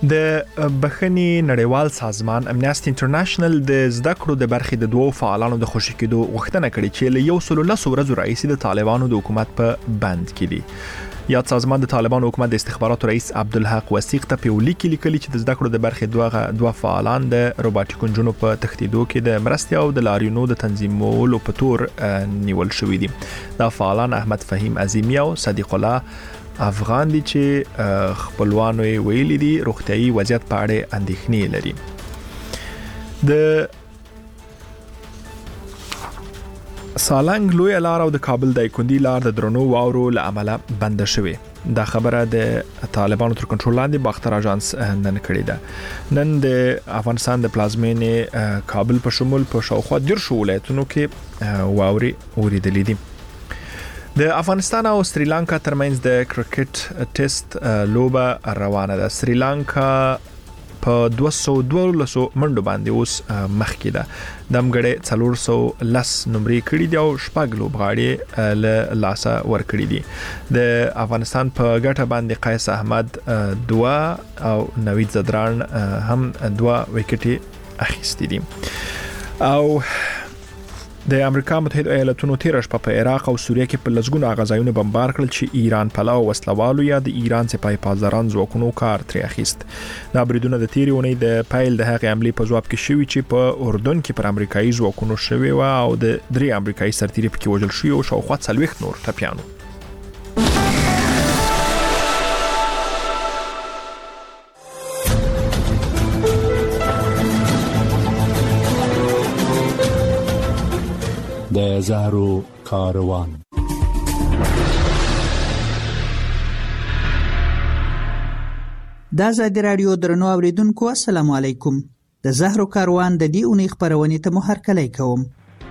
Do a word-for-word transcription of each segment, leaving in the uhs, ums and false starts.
د بخښنې نړیوال سازمان امنیستي انټرنیشنل د زده کړو د برخې د دوو فعالانو د خوشي کېدو غوښتنه کړې چې له یو سل لس ورځو راهیسې د طالبانو د حکومت په بند کې دي. یاد سازمان د طالبانو حکومت د استخباراتو رئیس عبدالحق وثیق ته په لیک لیکلي چې د زده کړو د برخې دوه دوه فعالان د روباټیک انجنونو په تخنیدو کې د مرستې او د لاریونو د تنظیمولو په تور نیول شوې دي. دا فعالان احمد فهیم عظیمی او صدیق الله افغان دي چې خپلوانو ویلي دي روغتيایي وضعیت په اړه اندېښنې لري. د سالنګ لوی لار او د کابل د کندي لار د درنو واورو له امله بند شوې. دا خبره د طالبانو تر کنټرول لاندې باختر اژانس نن کړې ده. نن د افغانستان د پلازمینې کابل په شمول په شاوخوا دیرشو ولایتونو کې واوري اوریدلې دي. د افغانستان او سریلانکا ترمنځ د کرکټ ټیسټ لوبه روانه ده. سریلانکا په دوه سوه دولس منډو باندې اوس مخکې ده. دمګړې څلور سوه لس نمرې کړې دي او شپږ لوبغاړي له لاسه ورکړي دي. د افغانستان په ګټه باندې قیس احمد دوه او نوید زدران هم دوه وکټي اخیستي دي. او د امریکا متحده ایالاتونو تیر شپه په عراق او سوریه کې په لزګونو غزایونه بمبار کړل چې ایران پلاو وسلوالو یا د ایران سپاه پاسداران ځواکونو کار ترې اخیست. دا بریدونه د تیری ونې د پایل د هغې حمله په جواب کې شوی چې په اردن کې پر امریکایي ځواکونو شوی و او د درې امریکایي سرتیري پکې وژل شوی او شاوخوا څلوېښت نور ټپیانو. د زهرو کاروان. د ازادي رادیو درنو اوریدونکو السلام علیکم. د زهرو کاروان د دې اونۍ خبرونه ته مو هرکلی کوم.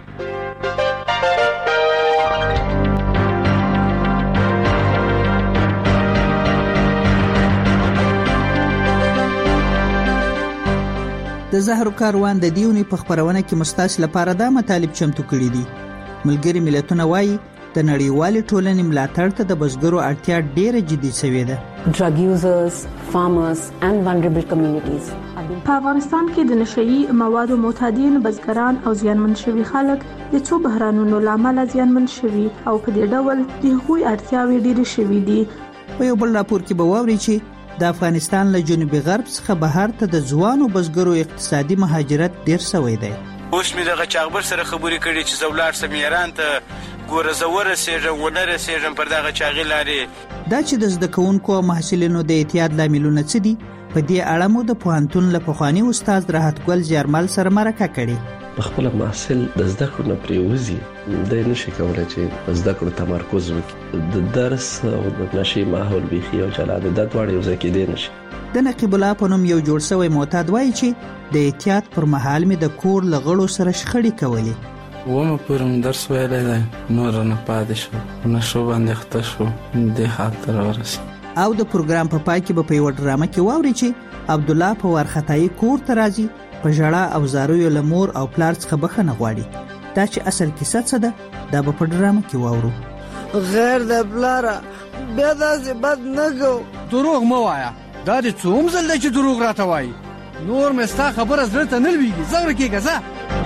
د زهرو کاروان د دیونی په خبرونه کې مستاس لپاره دا مطالب چمتو کړی دي. ملګری ملتونه وایي د نړیوالې ټولنې ملاتړ ته د بزګرو اړتیا ډیره جدي شوې ده. Drug users, farmers and vulnerable communities. په افغانستان کې د نشئی موادو معتادین بزګران او زیانمن شوي خلک د څو بحرانونو لامل زیانمن شوي او په دې ډول د هغوی اړتیاوې ډیره شوي دي. په یو بل راپور کې به واوري چې د افغانستان له جنوبي غرب څخه بهر ته د ځوانو بزګرو اقتصادي مهاجرت ډیر شوی دی. اوس مې دغه چاغبر سره خبرې کړې چې زولار سم ایران ته ګوره زوره سیژن ونره سیژن پر دغه چاغي لارې. دا چې د زده کوونکو او محصلینو د اعتیاد لاملونه څه دي په دې اړه مو د پوهنتون له پخواني استاد راحت ګل زیارمل سره مرکه کړې. خپل محصل د زده کړو نه پریوزي د نشي کولای چې زده کړو تمرکز وکړي. د درس او د نشي ماحول بيخي او چلاد د دوړ یو ځکه دی نشي. د نقیب الله په نوم یو جوړ شوی معتاد وایي چې د احتیاط پر مهال می د کور لغړو سره شخړې کولې. ومه پرم درس ویلای دی نور نه پاتې شو نه شو باندې خطه شو د خاطر ورسي. او د پروګرام په پای کې به په یو ډرامه کې واوري چې عبد الله په ورختای کور ته راځي په ژړا او زاروی لمور او پلار څخه بخښنه غواړي. دا چې اصل کیسه څه ده دا به په ډرامه کې واورو. غیر د بلاره بیا داسې بد نه کو. دروغ مو وایا دا دې څوم زل چې دروغ راته وایي نور مې ستا خبره زړه ته نه لویږي زغره کېږه ځه.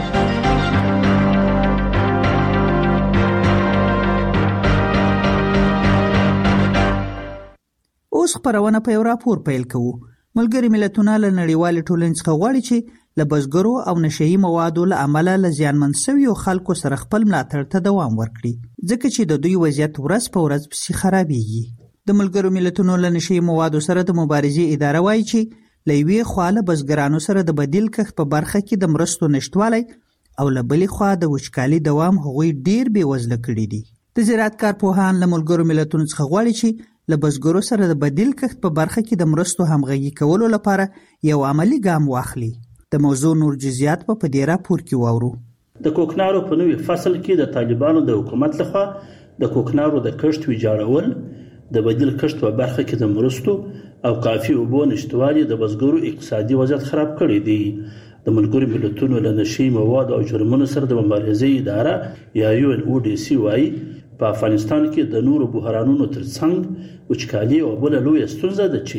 اوس خبرونه په یو راپور پیل کوو. ملګری ملتونه له نړیوالې ټولنې څخه غواړي چې له بزګرو او نشئی موادو له امله له زیانمن شویو خلکو سره خپل ملاتړ ته دوام ورکړي ځکه چې د دوی وضعیت ورځ په ورځ پسې خرابېږي. د ملګرو ملتونو له نشئی موادو سره د مبارزې اداره وایي چې له یوې خوا له بزګرانو سره د بدیل کښت په برخه کې د مرستو نشتوالی او له بلې خوا د وچکالي دوام هغوی ډیر بېوزله کړي دي. د زراعت کارپوهان له ملګرو ملتونو څخه غواړي چې له بزګرو سره د بدیل کښت په برخه کې د مرستو همغږي کولو لپاره یو عملی ګام واخلي. د موضوع نور جزئیات په دې راپور کې واورو. د کوکنارو په نوې فصل کې د طالبانو د حکومت لخوا د کوکنارو د کښت ویجاړول د بدیل کښت په برخه کې د مرستو او کافي اوبو نشتوالي د بزګرو اقتصادي وضعیت خراب کړی دی. د ملګرو ملتونو له نشئی مواد او جرمونو سره د مبارزې اداره یا یو ان او ډي سي وايي په افغانستان کې د نورو بحرانونو ترڅنګ وچکالي او بل لوی ستونزه ده چې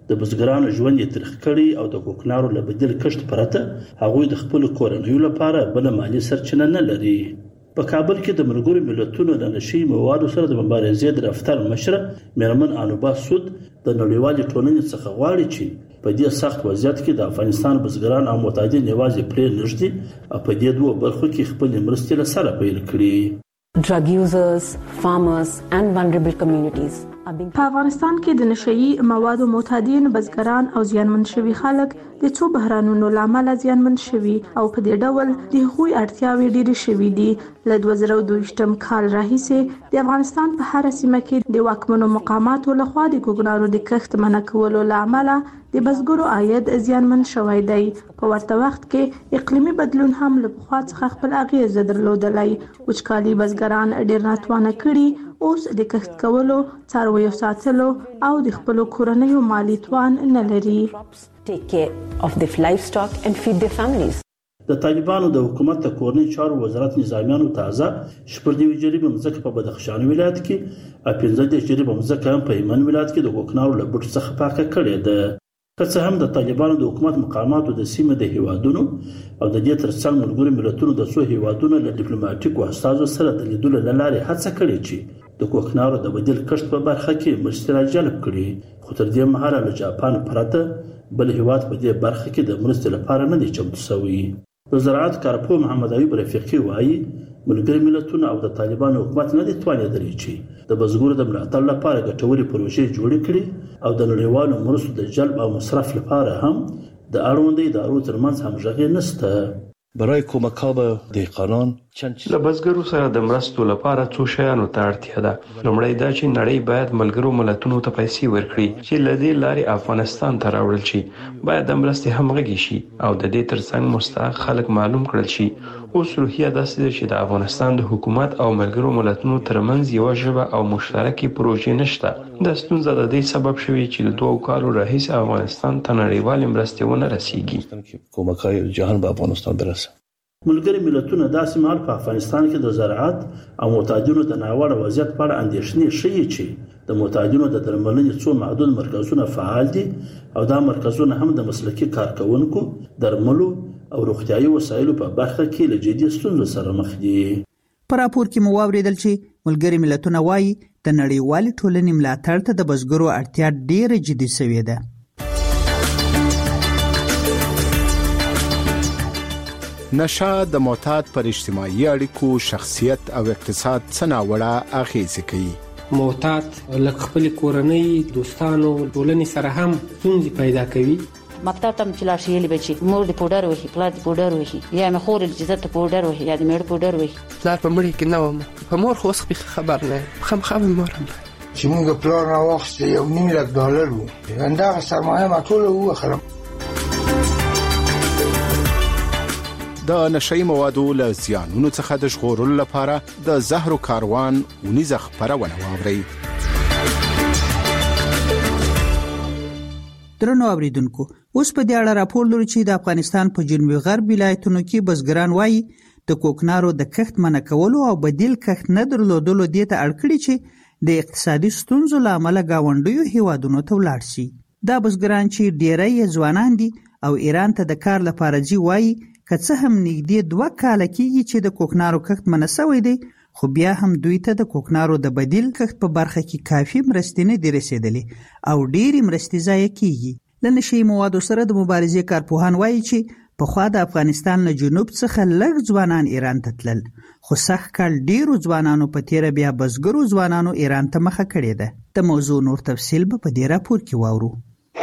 د بزګرانو ژوند یې ترخ کړی او د کوکنارو له بدیل کښت پرته هغوی د خپل کورنیو لپاره بل مالی سرچینه نه لري. په کابل کې د ملګرو ملتونو د نشي موادو سره د مبارزې د دفتر مشره میرمن انوبا سود د نړیوالې ټولنې څخه غواړي چې په دې سخت وضعیت کې د افغانستان بزګران او متعدد یوازې پرې نږدې او په دې دوه برخو کې خپل مرستې له سره پیل کړي. Drug users, farmers and vulnerable communities. په افغانستان کې د نشئی موادو معتادین بزګران او زیانمن شوي خلک د څو بحرانونو لامل زیانمن شوي او په دې ډول د هغوی اړتیاوې ډېرې شوي دي. له دوه زره دوه کال راهیسې د افغانستان په هر سیمه کې د واکمنو مقاماتو لخوا د کوکنارو د کښت منع کولو لامل د بزګرو عاید زیانمن شوی دی. په ورته وخت کې اقلیمي بدلون هم له پخوا څخه خپل اغیز درلودلی. وچکالي بزګران ډېر ناتوانه کړي، اوس د کښت کولو، څارویو ساتلو او د خپلو کورنیو مالی توان نه لري. Take care of their livestock and feed their families. د طالبانو د حکومت د کورنۍ چارو وزارت نظامیانو تازه شپږ نوي جریبه مځکه په بدخشان ولایت کې او پنځه دېرش جریبه مځکه هم په هلمند ولایت کې د کوکنارو له بوټو څخه پاکه کړې ده. که څه هم د طالبانو د حکومت مقاماتو د سیمې د هیوادونو او د دې ترڅنګ ملګرو ملتونو د څو هیوادونو له ډیپلوماټیکو استازو سره د لیدلو له لارې هڅه کړې چې د کوکنارو د بدیل کښت په برخه کې مرستې راجلب کړي، خو تر دې مهاله له جاپان پرته بل هیواد په دې برخه کې د مرستې لپاره نه دی چمتو شوی. د زراعت کارپوه محمد ایوب رفیقي وایي ملګري ملتونه او د طالبانو حکومت نه دي توانېدلی چې د بزګرو د ملاتړ لپاره ګټورې پروژې جوړې کړي او د نړیوالو مرستو د جلب او مصرف لپاره هم د اړوندو ادارو ترمنځ همغږي نشته. برای کمک به دهقانان له بزګرو سره د مرستو لپاره څو شیانو ته اړتیا ده. لومړی دا چې نړۍ باید ملګرو ملتونو ته پیسې ورکړي چې له دې لارې افغانستان ته راوړل شي. باید د مرستې همغږي شي او د دې ترڅنګ مستحق خلک معلوم کړل شي. اوس روحیه داسې ده چې د افغانستان د حکومت او ملګرو ملتونو ترمنځ یوه ژبه او مشترکې پروژې نشته. دا ستونزه د دې سبب شوې چې د دوو کالو راهیسې افغانستان ته نړیوالې مرستې ونه رسیږي. کمک‌های جهان به افغانستان برسه. ملګري ملتونه داسې مهال په افغانستان کې د زراعت او معتادینو د ناوړه وضعیت په اړه اندېښنې ښیي چې د معتادینو د درملنې څو محدود مرکزونه فعال دي او دا مرکزونه هم د مسلکي کارکونکو، درملو او روغتیايي وسایلو په برخه کې له جدي ستونزو سره مخ دي. په راپور کې مو واوریدل چې ملګري ملتونه وایي د نړیوالې ټولنې ملاتړ ته د بزګرو اړتیا ډېره جدي شوې ده. نشه د معتاد پر اجتماعي اړیکو، شخصیت او اقتصاد څه ناوړه اغیزې کوي. معتاد لکه خپل کورنۍ، دوستانو، ټولنې سره هم ستونزې پیدا کوي. مکتب ته چې لاړ شي یلی بچي مور د پودر وهي، پلار د پودر وهي، یا مې خور د جزت پودر وهي، یا د مېړه پودر وهي. پلار په مړي کې نه وم، په مور خو اوس خبر نه خامخا مې مور هم چې موږ پلار نه واخیست یو نیم لک ډالر وو، همدغه سرمایه ما ټوله ووخلم. د نشئی موادو له زیانونو څخه د ژغورلو لپاره د زهرو کاروان ونیزه خپرونه واورئ. درنو اوریدونکو، اوس په دې اړه راپور لرو چې د افغانستان په جنوبي غرب ولایتونو کې بزګران وایي د کوکنارو د کښت منع کولو او بدیل کښت نه درلودلو دې ته اړ کړي چې د اقتصادي ستونزو له امله ګاونډیو هیوادونو ته ولاړ شي. دا بزګران چې ډېری ځوانان دي او ایران ته د کار لپاره ځي وایي که څه هم نږدې دوه کاله کېږي چې د کوکنارو کښت منع شوی دی، خو بیا هم دوی ته د کوکنارو د بدیل کښت په برخه کې کافي مرستې نه دي رسېدلې او ډېرې مرستې ضایع کېږي. له نشي موادو سره د مبارزې کارپوهان وایي چې پخوا د افغانستان له جنوب څخه لږ ځوانان ایران ته تلل، خو سږ کال ډېرو ځوانانو په تېره بیا بزګرو ځوانانو ایران ته مخه کړې ده. د موضوع نور تفصیل به په دې راپور کې واورو.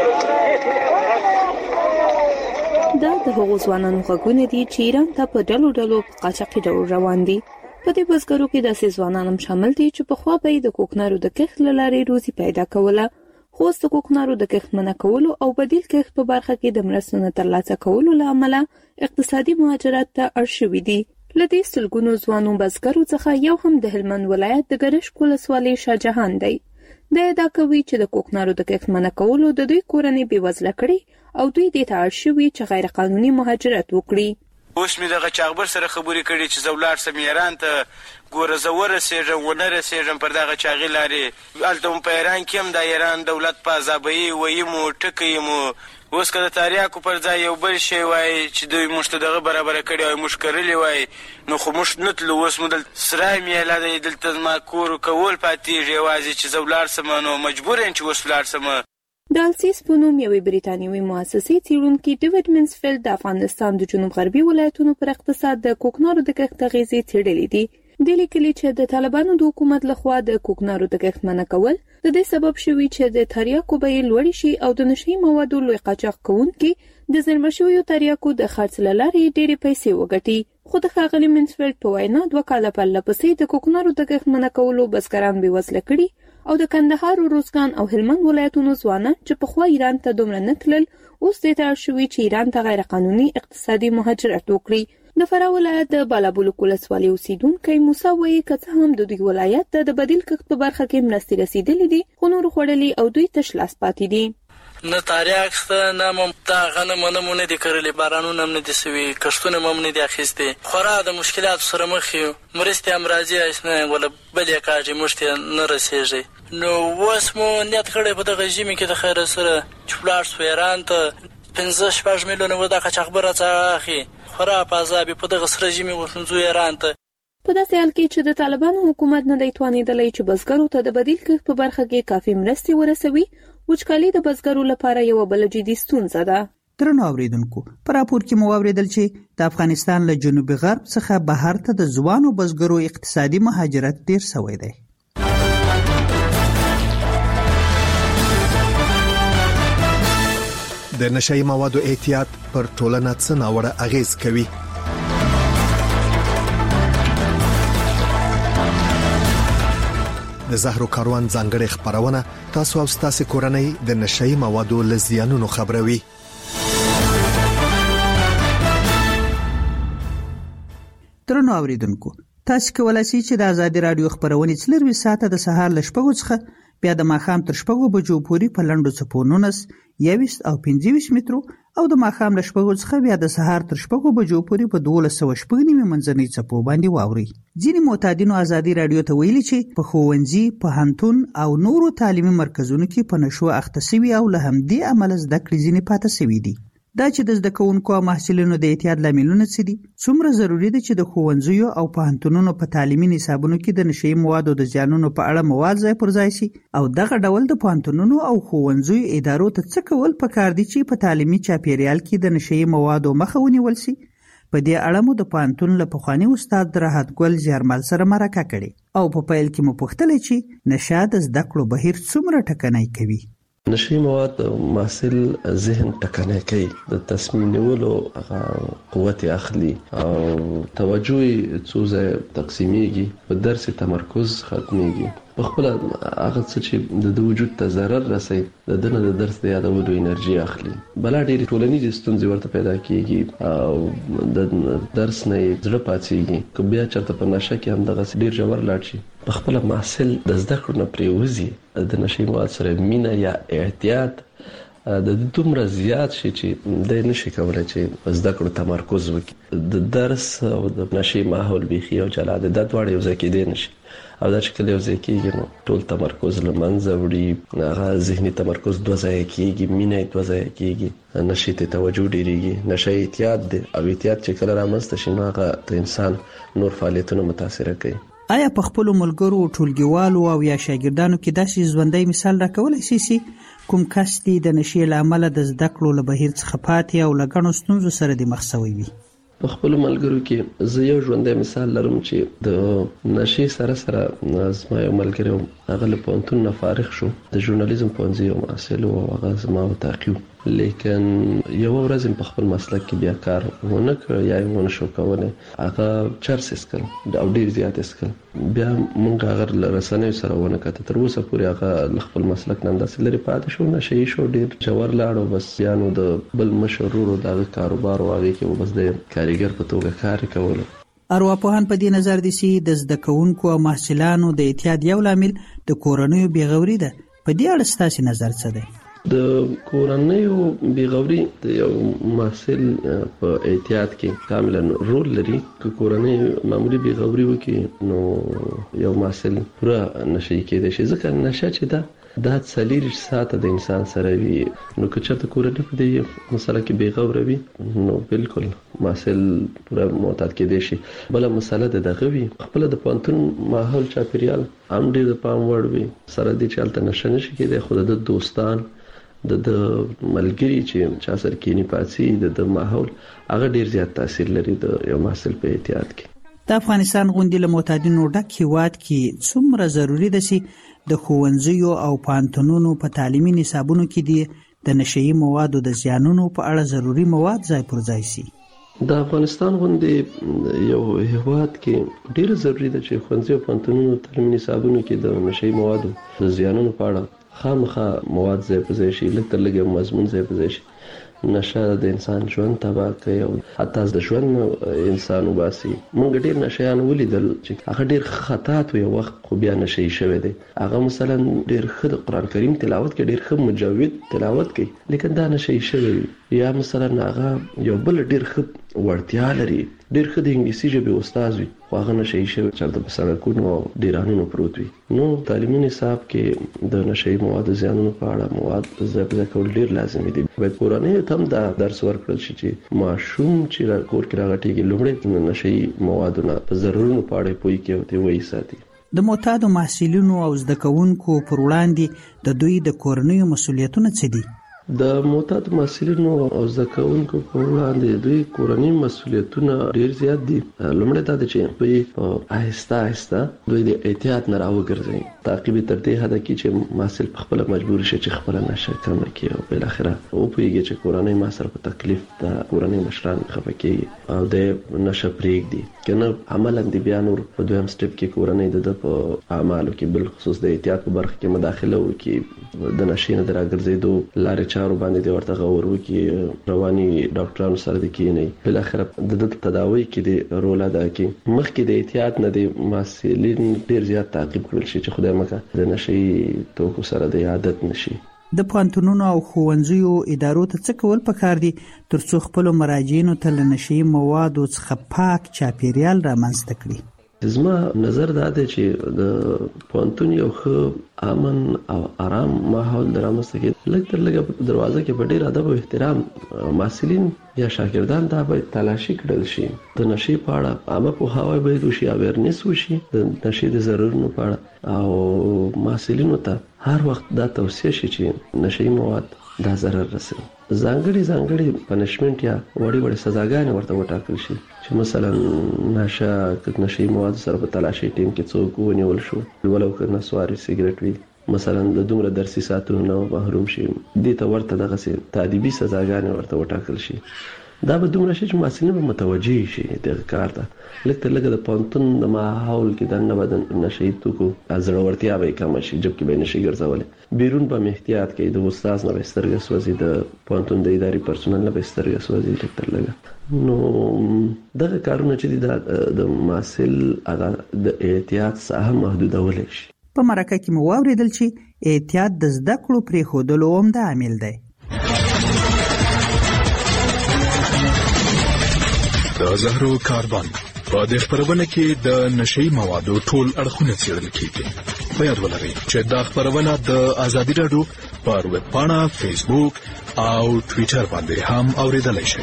دا د هغو ځوانانو غږونه دي چې ایران ته په ډلو ډلو په قاچاقي ډول روان دي. په دې بزګرو کې داسې ځوانان هم شامل دي چې پخوا به یې د کوکنارو د کښت له لارې روزي پیدا کوله، خو اوس د کوکنارو د کښت منع کولو او بدیل کښت په برخه کې د مرستو نه ترلاسه کولو له امله اقتصادي مهاجرت ته اړ شوي دي. له دې سلګونو ځوانو بزګرو څخه یو هم د هلمند ولایت د ګرشک ولسوالۍ شاهجهان دی. دا ادعا کوي چې د کوکنارو د کښت منع کولو د دوی کورنۍ بېوزله کړي او دوی دې ته اړ شوي چې غیر قانوني مهاجرت وکړي. اوس مې دغه چاغبر سره خبرې کړې چې زه ولاړ سم ایران ته ګوره زه ورسېږم ونه رسېږم پر دغه چاغې لارې هلته مو په ایران کې هم د ایران دولت په عذابوي ویي مو ټکوي مو اوس که د تاریاکو پر ځای یو بل شی وای چې دوی موږ ته دغه برابره کړې وای موږ کرلې وای نو خو موږ نه تلو اوس مو دلته سرای میله دی دلته زما کور کول پاتېږي یوازې چې زه ولاړ سم نو مجبور یم چې اوس ولاړ سم. د السیس په نوم یوې بریتانیوي مؤسسې څېړونکي ډیوډ منسفیلډ د افغانستان د جنوب غربي ولایتونو پر اقتصاد د کوکنارو د کښت اغېزې څېړلې دي. د لیکلي چې د طالبانو د حکومت لخوا د کوکنارو د کښت منع کول د دې سبب شوي چې د تریاکو بیې لوړې شي او د نشهیي موادو لوی قاچاق کوونکي د زېرمه شویو تریاکو د خرڅ له لارې ډېرې پیسې وګټي. خو د ښاغلي منسفیلډ په وینا دوه کاله پرله پسې د کوکنارو د کښت منع کولو بزګران بېوزله کړي او د کندهار، روزګان او هلمند ولایتونو ځوانان چې پخوا ایران ته دومره نه تلل اوس دې ته اړ شوي چې ایران ته غیر قانوني اقتصادي مهاجرت وکړي. د فراه ولایت د بالابلوک ولسوالۍ اوسیدونکی موسی وایي که څه هم د دوی ولایت ته د بدیل کښت په برخه کې مرستې رسیدلې دي خو نور خوړلي او دوی تش لاس پاتې دي. نه تاریاک شته نه هم دا غنم ونم نه دي کرلې بارانونه هم نه دي سوي کښتونه هم نه دي اخیستې خورا د مشکلاتو سره مخ یو مرستې هم راځي اسنه ولا بل یې کاږي موږ ته نه رسېږي. نو اوس مو نیت کړی په دغه ژمي کې د خیر سره چې ولاړ سو ایران ته پنځه شپږ میلیونه و دا قاچاقبر څخه اخی خورا په عذاب په دغه سره ژمي وښنځو ایران ته. په داسې حال کې چې د طالبانو حکومت نه دی توانېدلی چې بزګرو ته د بدیل کښت په برخه کې کافي مرستې ورسوي وچکالي د بزګرو لپاره یو بل جدي ستونزه ده. درنو اوریدونکو په راپور کې مو واوریدل چې د افغانستان له جنوبي غرب څخه بهر ته د ځوانو بزګرو اقتصادي مهاجرت ډیر شوی دی. د نشهیي موادو احتیاط پر ټولنه څه ناوړه اغیز کوي؟ د زهرو کاروان ځانګړې خبرونه تاسو او ستاسو کورنۍ د نشهیي موادو له زیانونو خبروي. درنو اوریدونکو تاسو کولای شئ چې د ازادي رادیو خبرونه څلور ساعته د سهار ل شپږو څخه بیا د ماښام تر شپږو بجو پورې په لنډو څپو نولس یویشت او پنځه ویشت مترو او د ماښام له شپږو څخه بیا د سهار تر شپږو بجو پورې په دولس سوه شپږ نیمې منځنۍ څپو باندې واورئ. ځینې معتادینو ازادي رادیو ته ویلي چې په ښوونځي، پوهنتون او نورو تعلیمي مرکزونو کې په نشو اخته سوي او له همدې امله زده کړې ځینې پاتې سوي دي. دا چې د زده کوونکو او محصلینو د احتیاط لاملونه څه دي؟ څومره ضروری ده چې د ښوونځیو او پوهنتونونو په تعلیمي نصابونو کې د نشهیي موادو د زیانونو په اړه مواد ځای پر ځای شي او دغه ډول د پوهنتونونو او ښوونځیو ادارو ته څه کول پکار دي چې په تعلیمي چاپیریال کې د نشهیي موادو مخه ونیول شي؟ په دې اړه مو د پوهنتون له پخواني استاد راحت ګل زیارمل سره مرکه کړې او په پیل کې مو پوښتلې چې نشه د زده کړو بهیر څومره ټکنی کوي. نشهیي مواد محصل ذهن ټکنی کوي، د تصمیم نیولو قوت اخلي او توجه څو ځای تقسیمیږي، په درس تمرکز ختمیږي، په خپل هغه څه چې د وجود ته ضرر رسي د دنه د درس د یادولو انرژي اخلي. بلا ډېری ټولنیزې ستونزې ورته پیدا کیږي او د درس نه زړه پاتېږي. که بیا چېرته په نشه کې هم دغسې ډېر ژور لاړ شي په خپله محصل د زده کړو نه پرېوځي، د نشهیي مواد سره مینه یا احتیاط د دومره زیات شي چې دی نشي کولی چې په زده کړو تمرکز وکړي. د درس او د نشهیي ماحول بیخي یو جلا دی، دا دواړه یو ځای کېدی نشي او دا چې کله یو ځای کېږي نو ټول تمرکز له منځه وړي، هغه ذهني تمرکز دوه ځایه کېږي، مینه یې دوه ځایه کېږي، نشې ته توجه ډېرېږي. نشه احتیاط دی او احتیاط چې کله رامنځته شي نو هغه د انسان نور فعالیتونه متاثره کوي. آیا په خپلو ملګرو، ټولګیوالو او یا شاګردانو کې داسې ژوندی مثال راکولی شئ چې کوم کس دې د نشې له امله د زده کړو له بهیر څخه پاتې او له ګڼو ستونزو سره دې مخ شوی وي؟ په خپلو ملګرو کې زه یو ژوندی مثال لرم چې د نشې سره سره زما یو ملګری و، هغه له پوهنتون نه فارغ شو، د ژورنالیزم پوهنځي یو محصل و او هغه زما وطاقي و، لیکن یوه ورځ په خپل مسلک کې بیا کار ونه کړ یا یې ونه شو کولی، هغه چرس یې څښل او ډېر زیات یې څښل. بیا موږ هغه له رسنیو سره ونه کته، تر اوسه پورې هغه له خپل مسلک نه همداسې لرې پاتې شو، نشه یي شو، ډېر ژور لاړ او بس بیا نو د بل مشر ورور د هغه کاروبار و هغې کې بس د کارګر په توګه کار یې کولو. ارواپوهان په دې نظر دي چې د زده کوونکو او محصلانو د اعتیاد یو لامل د کورنیو بېغوري ده. په دې اړه ستاسې نظر څه دی؟ د کورنیو بیغوري د یو محصل په احتیاط کې کاملا رول لري. که کورنۍ معمولی بیغوري وکړي نو یو محصل پوره نشي کېدای شي، ځکه نشه چې دا دا څلور ساعته د انسان سره وي. نو که چېرته کورنۍ په دې مسله کې بیغوره وي نو بالکل محصل پوره معتاد کېدای شي. بله مسله د دغه وي خپله د پوهنتون ماحول چاپېریال هم ډېر د پام وړ وي، سره دې چې هلته نشه نشي کېدای، خو د دوستان د د ملګري چې چا سره کینی پاتې د د ماحول هغه ډېر زیات تاثیر لري د یو محصل په احتیاط کې. د افغانستان غوندې له معتادینو ډک هیواد کې څومره ضروری ده چې د ښوونځیو او پوهنتونونو په تعلیمي نصابونو کې دي د نشهیي موادو د زیانونو په اړه ضروري مواد ځای پر ځای سي. د افغانستان غوندې یو هیواد کې ډېر ضروری ده چې ښوونځي او پوهنتونونو تعلیمي نصابونو کې د نشهیي موادو د زیانونو په اړه خامخا مواد ځای پر ځای شي، لږ تر لږه مضمون ځای پر ځای شي. نشه د انسان ژوند تباه کوي او حتی د ژوند انسان وباسي. موږ ډېر نشهیان ولیدل چې هغه ډېر خطاط یو وخت خو بیا نشهیي شوی دی. هغه مثلا ډېر ښه د قرآن کریم تلاوت کوي، ډېر ښه مجود تلاوت کوي، لیکن دا نشهیي شوی وي. یا مثلا هغه یو بل ډېر ښه وړتیا لري، ډېر ښه د انګلیسي ژبې استاد وي، خو هغه نشهیي شوی چېرته په سړکونو او ډیرانونو پروت وي. نو تعلیمي نصاب کې د نشهیي موادو زیانونو په اړه مواد ځای پر ځای کول ډېر لازمي دي. باید کورنۍ ته هم دا درس ورکړل شي چې ماشوم چې کور کې راغټېږي لومړی د نشهیي موادو نه په ضررونو په اړه پوهې کوي او ته وایي ساتي. د معتادو محصلینو او زده کوونکو پر وړاندې د دوی د کورنیو مسؤلیتونه څه دي؟ د معتادو محصلینو او زده کوونکو په وړاندې دوی کورني مسؤلیتونه ډېر زیات دي. لومړی دا ده چې دوی په آهسته آهسته دوی د احتیاط نه راوګرځوي، تعقیب یې تر دې حده کې چې محصل پخپله مجبور شي چې خپله نشه کمه کړي او بالاخره وپوهېږي چې کورنۍ ما سره په تکلیف ده، کورنۍ مشران خفه کېږي او د نشه پرېږدي، که نه عملا د بیا نور په دویم سټپ کې کورنۍ د ده په اعمالو کې بالخصوص د احتیاط په برخه کې مداخله وکړي، د نشې نه د راګرځېدو لارې چارو باندې د ورته غور وکړي، رواني ډاکټرانو سره د کېنئ، بالاخره د ده تداوی کې د رول ادا کړي. مخکې د احتیاط نه د محصلین ډېر زیات تعقیب کړل شي چې خدای مکه د نشهیي توکو سره د عادت نشي. د پوهنتونونو او ښوونځیو ادارو ته څه کول پکار دي ترڅو خپلو مراجعینو ته له نشهیي موادو څخه پاک چاپیریال رامنځته کړي؟ زما نظر دا دی چې د پوهنتون یو ښه امن او آرام ماحول د رامنځته کېدو، لږ تر لږه په دروازه کې په ډېر ادب او احترام محصلین یا شاګردان دا باید تلاشي کړل شي. د نشې په اړه عامه پوهاوی باید وشي، اویرنس وشي د نشې د ضررونو په اړه، او محصلینو ته هر وخت دا توصیه شي چې نشهیي مواد دا ضرر رسوي. ځانګړي ځانګړي پنشمنټ یا وړې وړې سزاګانې ورته وټاکل شي چې مثلا نشه که نشهیي موادو سره په تلاشي ټیم کې څوک ونیول شو، ولو که نسواري سګرټ وي، مثلا د دومره درسي ساعتونو نه محروم شي، دې ته ورته دغسې تادیبي سزاګانې ورته وټاکل شي. دا به دومره شي چې محصلین به متوجه شي دغه کار ته. لږ تر لږه د پوهنتون د ماحول کې دننه به د نشهیي توکو زړورتیا به یې کمه شي، جبکې به یې نشي ګرځولې. بیرون به هم احتیاط کوي، د استاد نه به یې سترګه سوځي، د پوهنتون د اداري پرسونل نه به یې سترګه سوځي لږ تر لږه. نو دغه کارونه چې دي د محصل هغه د احتیاط ساحه محدودولی شي. په مرکه کې مو واورېدل چې احتیاط د زده کړو پرېښودلو عمده عامل دی. د زهرو کاروان په دې خپرونه کې د نشهیي موادو ټول اړخونه څېړل کېږي. په یاد ولرئ چې دا خپرونه د ازادي راډیو پر ویب پاڼه، فیسبوک او ټویټر باندې هم اورېدلی شئ.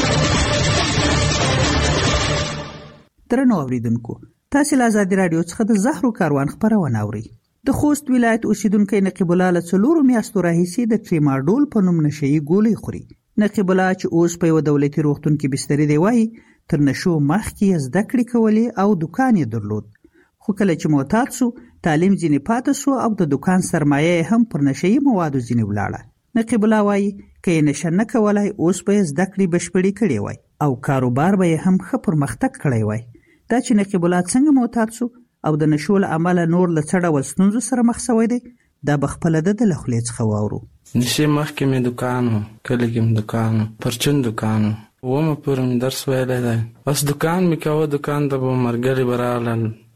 درنو اوریدونکو، تاسو له ازادي راډیو څخه د زهرو کاروان خپرونه اورئ. د خوست ولایت اوسیدونکی نقیب الله له څلورو میاشتو راهیسې د ټریماډول په نوم نشهیي ګولۍ خوري. نقیب الله چې اوس په یوه دولتي روغتون کې بستري دی وایي تر نشو مخکې یې زده کړې کولې او دکان یې درلود، خو کله چې معتاد سو تعلیم ځینې پاته سو او د دکان سرمایه یې هم پر نشهیي موادو ځینې ولاړه. نقیب الله وایي که یې نشه نه کولای اوس به یې زده کړې بشپړې کړې وای او کاروبار به یې هم ښه پرمختګ کړی وای. دا چې نقیب الله څنګه معتاد سو او د نشو له امله نور له څه ډول ستونزو سره مخ سوی دی، دا به خپله د ده له خولې څخه واورو. نشې مخکې مې دکان و، کلي کې مې دکان و، پرچون دکان و، اومه پورې مې درس ویلی دی. بس دکان مې کوه، دکان ته به ملګري به راغلل،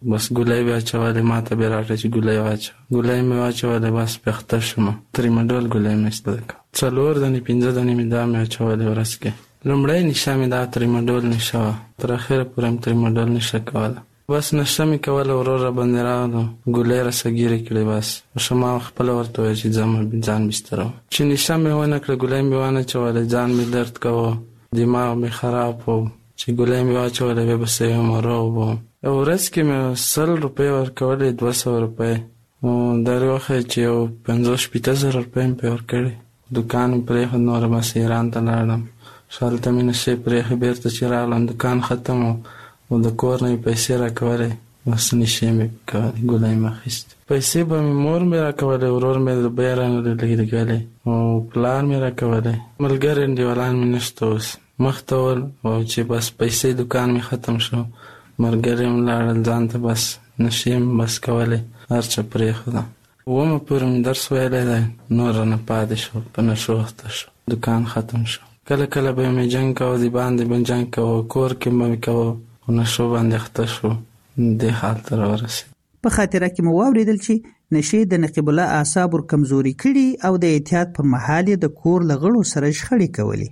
بس ګولۍ بیا اچولې، ما ته بیا راکړه چې ګولۍ واچوه. ګولۍ مې واچولې، بس پېخته شوم. تریمډول ګولۍ مې ایسته کړه. څلور دانې پنځه دانې مې دا مې اچولې ورځ کې. لومړی نشه مې دا تریمډول نشه وه، تر اخره پورې مې تریمډول نشه کوله. بس نشه مې کوله، ورور را باندې راغلو، ګولۍ راسه ګیرې کړې. بس ما خپله ورته وویل چې ځم ځان بستره وم. چې نشه مې ونه کړه، ګولۍ مې وانه چولې، ځان مې درد کوه، دماغ مې خراب و. چې ګولۍ مې واچولې بیا به صحیح وم، روغ وم. یو ورځ کې مې سل روپۍ ورکولې، دوه سوه روپۍ. درې وښیه چې یو پنځوس شپېته زره روپۍ مې پرې ورکړې. دوکان مې پرېښود، نوره بس ایران ته لاړم. هلته مې نشې پرېښې، بېرته چې راغلم دوکان ختم و، او د کور نه مې پیسې راکولې، بس نشې مې کولې، ګولۍ مې اخیستې. پیسې به مې مور مې راکولې، ورور مې د دوبۍ رالېږلې، او پلار مې راکولې. ملګري انډیوالان مې نشته اوس، مخ ته ول. او چې بس پیسې دوکان مې ختم شو، ملګري مې لاړل ځان ته، بس نشې مې بس کولې، هر څه پرېښودم. اوومه پورې مې درس ویلی دی، نور رانه پاتې شو، په نشو اخته شو، دوکان ختم شو. کله کله به مې جنګ کوه، د باندې به جنګ کوه، کور کې به مې کوه، خو نشو باندې اخته شو، دې حال ته راورسېد. په خاطره کې مو واورېدل چې نشې د نقیب الله اعصاب ور کمزوري کړي او د احتیاط پر مهال یې د کور له غړو سره شخړې کولې.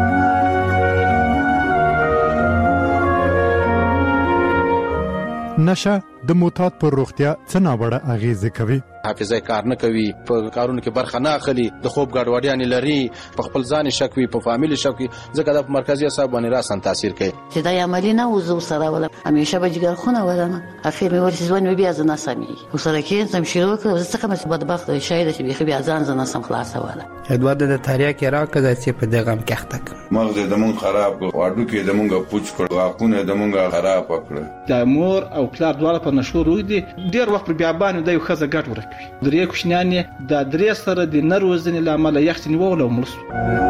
نشه د معتاد پر روغتیا څه ناوړه اغیزې کوي؟ حافظه کار نه کوي، په کارونو کې برخه نه اخلي، د خوب ګډوډیانې لري، په خپل ځان شک وي، په فامیل شک وي، ځکه دا په مرکزي اعصاب باندې راسن تاثیر کوي. چې دا عملی نه وزو سره ولا همیشه به جګر خونه ولنه اخر مې ورسې ځوان بیا ځنه سمي وسره کې سم شروع کړ، زه څنګه مې بدبخت شاید چې بیا ځان ځنه سم خلاص ولا ادوارد د تاریخ راکړه چې په دغه هم کېخته مغز د مون خراب کړ، واډو کې د مونږه پوچ کړ، واقونه د مونږه خراب کړ. د مور او پلار دواړه په نشو روي دي، ډیر وخت په بیابانو د یو خزه ګټ ورکوي. درې کوشنیان د درې سره د نروزنې لامل یخت نیول او مرسو.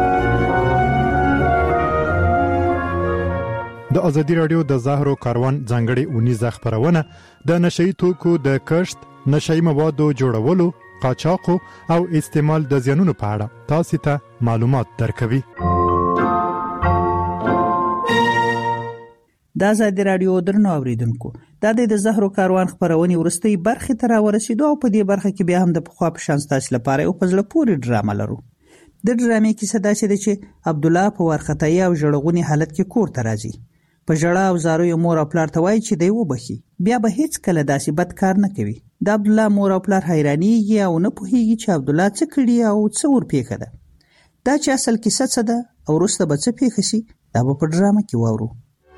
د ازادي رادیو د زهرو کاروان ځانګړي اونیزه خبرونه د نشئی توکو د کښت، نشئی موادو جوړولو، قاچاقو او استعمال د زیانونو په اړه تاسو ته معلومات درکوي. د ازادي رادیو درنو اوریدونکو، دا د زهرو کاروان خبرونه ورستۍ برخه تر ورسېدو او په دې برخه کې بیا هم د پخوا په شان تاسو لپاره یو پزله پوری ډرامه لرو. د ډرامې کیسه دا چې عبد الله په ورختای او جړغونی حالت کې کور ته راځي. په جړه او زارو یې مور او پلار ته وایي چې دی وبخي، بیا به هیڅ کله داسې بد کار نه کوي. د عبد الله مور او پلار حیرانېږي او نه پوهېږي چې عبد الله څه کړي او څه ورپېښه ده. دا چې اصل کیسه څه ده او وروسته به څه پېښه شي، دا به په ډرامه کې واورو.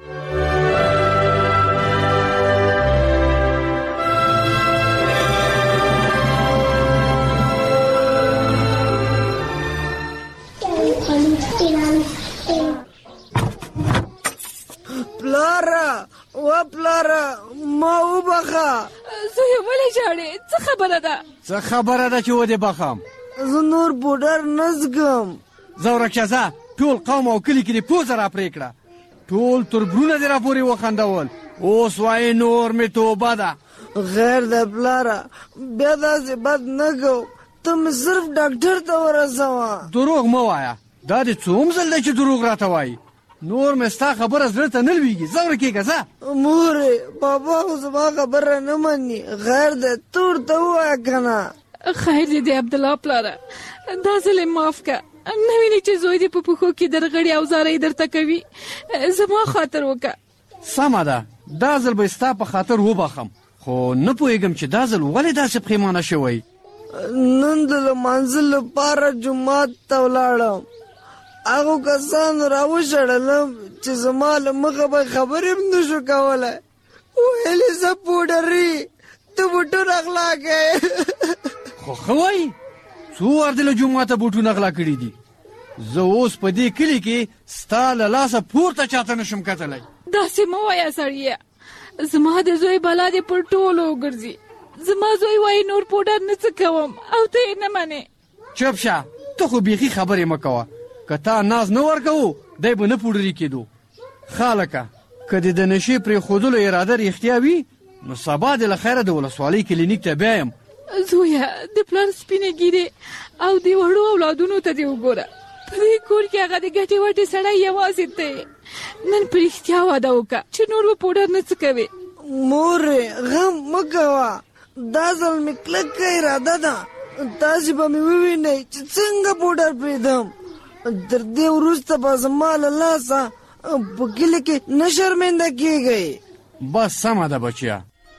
پلارا و پلارا ما وبخه. زه یې ولې ژاړې؟ څه خبره ده؟ څه خبره ده چې ودې بخم؟ زه نور پوډر نه زګم. زه ورکشه ځه، ټول قوم او کلي کې دې پوزه را پرې کړه، ټول تربرونه دې را پورې وخندول. اوس وایې نور مې توبه ده. غیر ده پلاره، بیا داسې بد نه کوم، ته مې صرف ډاکټر ته ورسوه. دروغ مه وایه، دا دې څوم ځل دی چې دروغ راته وایي؟ نور مې ستا خبره زړه ته نه لوېږي. ځه ورکېږه ځه. مورې بابا خو زما خبره نه مني، غیر ده ته ورته ووایه که نه. خیر دې دی عبدالله پلاره، دا ځل یې معاف که. نه وینې چې زوی دې په پښو کې درغړې او زارۍ درته کوي، زما خاطر وکړه. سمه ده، دا ځل به ستا په خاطر وبخم، خو نه پوهېږم چې دا ځل ولې داسې پښیمانه شوی. نن د لمانځه لپاره جومات ته ولاړم، هغو کسانو راوشړلم چې زما له مخه به خبرې هم نه شو کولی. ویل یې زه پوډري، ته بوټونه غلا کوې. خو ښه وایي، څو وار دې له جوماته بوټونه غلا کړي دي؟ زه اوس په دې کلي کې ستا له لاسه پورته چاته نشم کتلی. داسې مه وایه سړیه، زما د زوی بلا دې پر ټولو وګرځي. زما زوی وایي نور پوډر نه څه کوم او ته یې نه منې. چپ شه، ته خو بیخي خبرې مه کوه. که تا ناز نه ورکوو دی به نه پوډري کېدو. خالکه که دې د نشې پرېښودلو اراده رښتیا وي نو سبا دې له خیره د ولسوالۍ کلینیک ته بیایم. زویه د پلار سپینې ګیرې او د وړو اولادونو ته دې وګوره. په دې کور کې هغه د ګټې وټې سړی یوازې دی. نن په رښتیا واده وکړه چې نور به پوډر نه څه کوې. مورې غم مه کوه، دا ځل مې کلکه اراده ده تاسې به مې ووینئ چې څنګه پوډر پرېږدم. تر دې وروسته به زما له لاسه په کلي کې نه شرمنده کېږئ. بس سمه ده بچیا.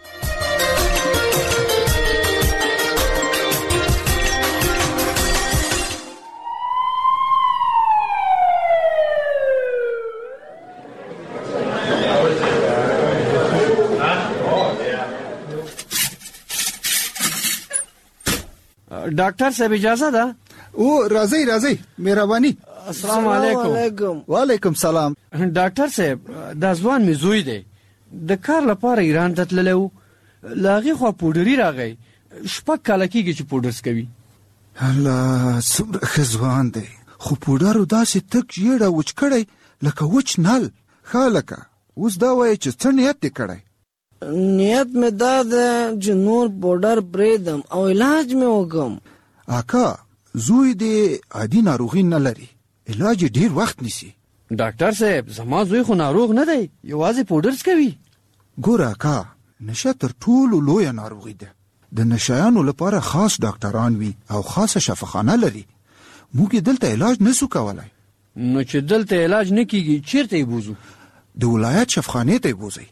ډاکټر صاحب اجازه ده؟ او راځئ راځئ مهرباني. السلام علیکم. وعلیکم سلام. ډاکټر صاحب دا ځوان مې زوی دی، د کار لپاره ایران ته تللی و، له هغې خوا پوډري راغی، شپږ کاله کېږي چې پوډر څکوي. الله څومره ښه ځوان دی، خو پوډرو داسې تک ژېړه وچ کړی لکه وچ نل. ښه لکه اوس دا وایي چې څه نیت دې کړی؟ نیت مې دا ده چې نور پوډر پرېږدم او علاج مې وکړم. اکا زوی دې عادي ناروغي نه لري، علاج یې ډېر وخت نیسي. ډاکټر صاحب زما زوی خو ناروغ نه دی، یوازې پوډر څکوي. ګوره اکا نشه تر ټولو لویه ناروغي ده، د نشهیانو لپاره خاص ډاکټران وي او خاصه شفاخانه لري. موږ یې دلته علاج نسو کولی. نو چې دلته علاج نه کیږي چیرته یې بوزو؟ د ولایت شفاخانې ته یې بوزئ.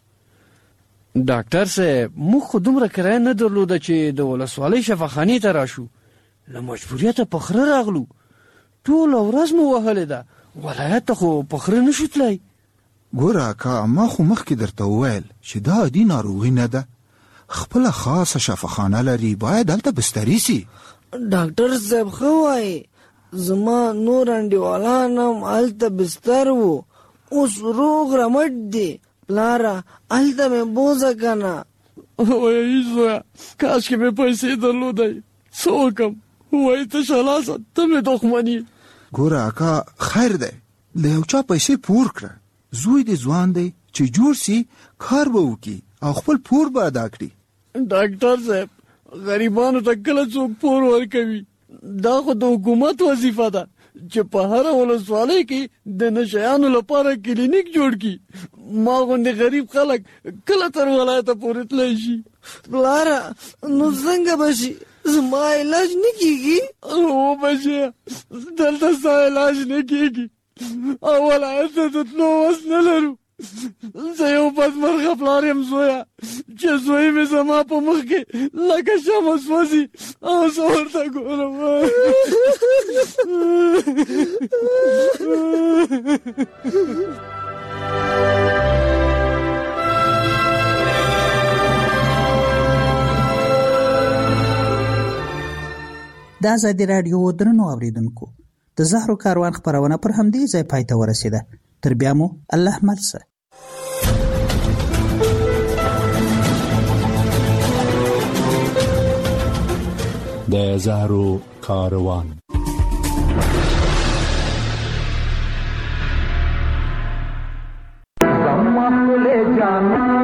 ډاکټر صاحب موږ خو دومره کرایه نه درلوده چې د ولسوالۍ شفاخانې ته راشو، له مجبوریته په خره راغلو، ټوله ورځ مو وهلې ده، ولایت ته خو په خره نشو تللی. ګوره اکا ما خو مخکې درته وویل چې دا عادي ناروغي نه ده، خپله خاصه شفاخانه لري، باید هلته بستري سي. ډاکټر صاحب ښه وایي، زما نور انډیوالان هم هلته بستر وو، اوس روغ رمټ دي. پلاره هلته مې بوځه که نه؟ وایي زویه کاشکې مې پیسې درلودی، څه وکړم؟ وایي تشه لاسه ته مې دښمن یې. ګوره اکا خیر دی، له یو چا پیسې پور کړه، زوی دې ځوان دی چې جوړ سي، کار به وکړي او خپل پور به ادا کړي. ډاکټر صاحب غریبانو ته کله څوک پور ورکوي؟ دا خو د حکومت وظیفه ده چې په هره ولسوالۍ کې د نشهیانو لپاره کلینیک جوړ کړي. ما غوندې غریب خلک کله تر ولایته پورې تللی شي؟ پلاره نو څنګه به شي؟ زما علاج نه کېږي؟ و بچیه دلته ستا علاج نه کېږي او ولایت ته د تلو وس نه لرو. زه یو بدمرغه پلار یم زویه چې زوی مې زما په مخ کې لکه شمع سوځي او زه ورته ګورم. د ازادي راډیو درنو اوریدونکو، د زهرو کاروان خپرونه پر همدې ځای پای ته ورسېده. تر بیا مو الله مل شه. د زهرو کاروان. زما خپل جانا